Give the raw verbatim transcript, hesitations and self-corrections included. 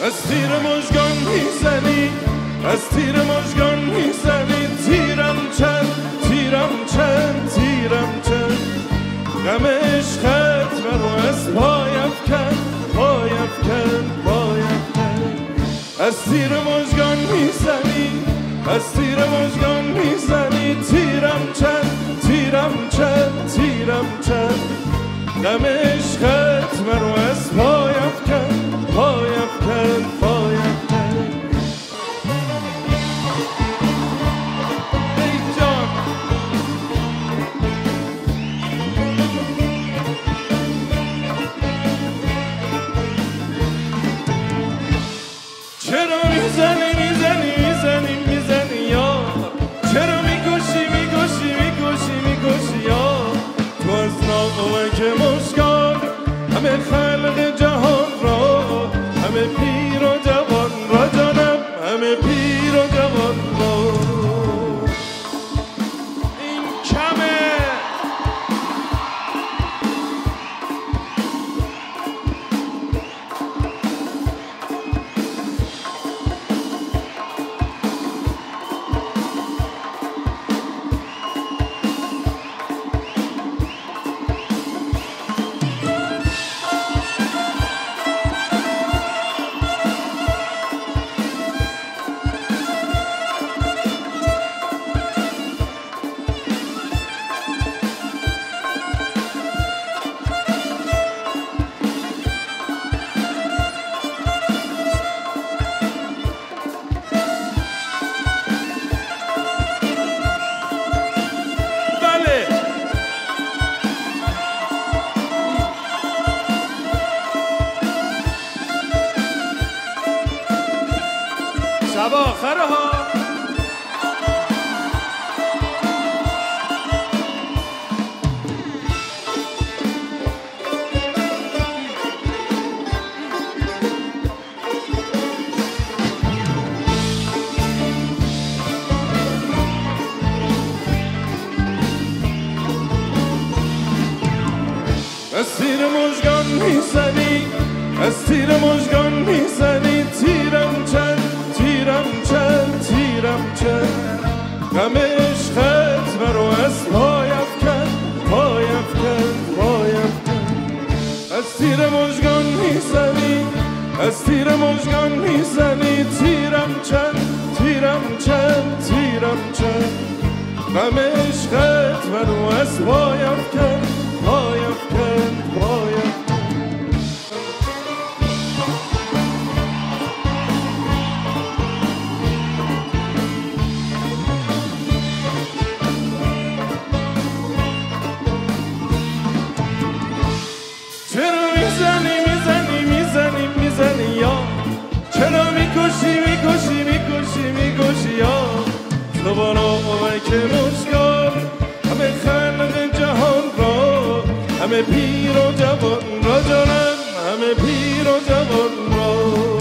از تیر مژگان میزنی، از تیر مژگان میزنی. تیرم چند، تیرم چند، تیرم چند. غم عشقت منو از پایم کن، پایم کن، پایم کن. از تیر مژگان میزنی، از تیر مژگان میزنی. تیرم چند، تیرم چند، تیرم چند. غم عشقت منو از پایم کن، پایم کن، پایم کن. ای جان چرا میزنی میزنی میزنی میزنی یا چرا میکشی میکشی میکشی میکشی یا تو از ناقمک مژگان همه خلق جهان را، همه پیر و جوان را جانم، همه پیر و جوان را. این کمه شب آخره ها. از تیر مژگان میزنی، از تیر مژگان میزنی. تیرم چند، تیرم چند، تیرم چند. غم عشقت مرو از پایم کن، پایم کن، پایم کن. از تیر مژگان میزنی، از تیر مژگان میزنی. تیرم چند، تیرم چند، تیرم چند. غم عشقت مرو از پایم کن، پایم کن، پایم کن. چرا میزنی میزنی میزنی میزنی یا چرا میکشی میکشی میکشی میکشی یا تو با ناقمک مژگان همه خلق جهان را، همه پیر و جوان را جانم، همه پیر و جوان را.